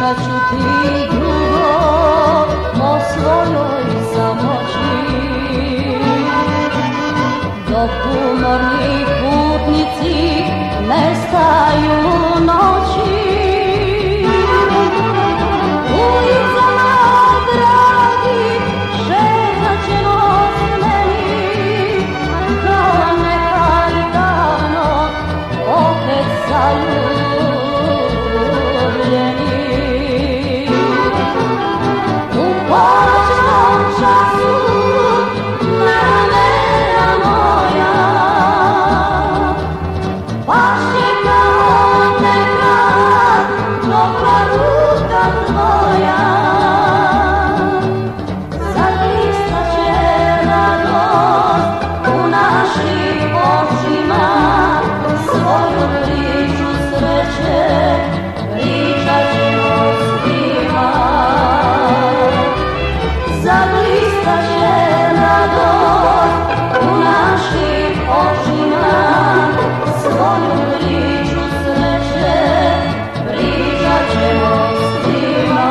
Pričat ću ti dugo o svojoj samoći, dok umorni putnici ne staju noći. Ulicama dragi šetat ćemo s meni, kao nekad davno opet zaljubljeni. U ponoćnom času ramena moja pašće kao nekad topla ruka tvoja. Zaglistat će radost u našim očima, svoju priču sreće pričat ćemo svima. Zaglistat će radost u našim očima, svoju priču sreće pričat ćemo svima.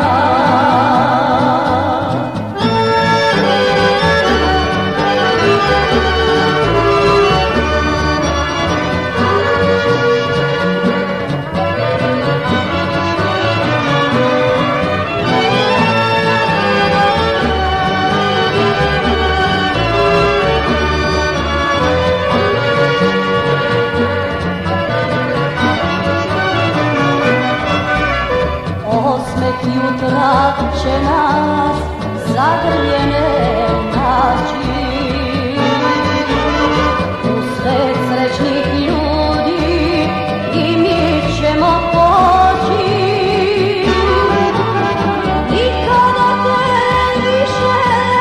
Osmeh jutra će nas zagrljene naći, u svet srećnih ljudi i mi ćemo poći. Nikada te više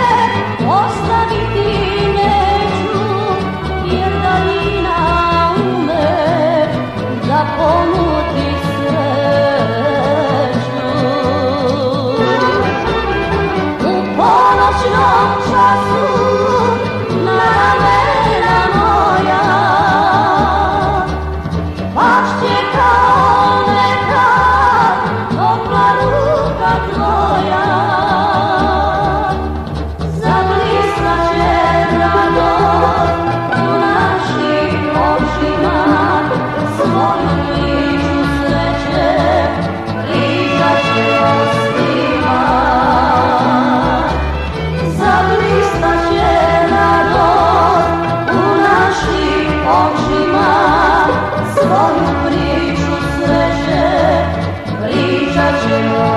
ostaviti neću, jer daljina ume da pomuti času ramena moja pašće kao nekad topla ruka tvoja. Zaglistat će radost u našim očima, svoju priču sreće pričat ćemo svima. Zaglistat će radost u našim očima, svoju priču sreće pričat ćemo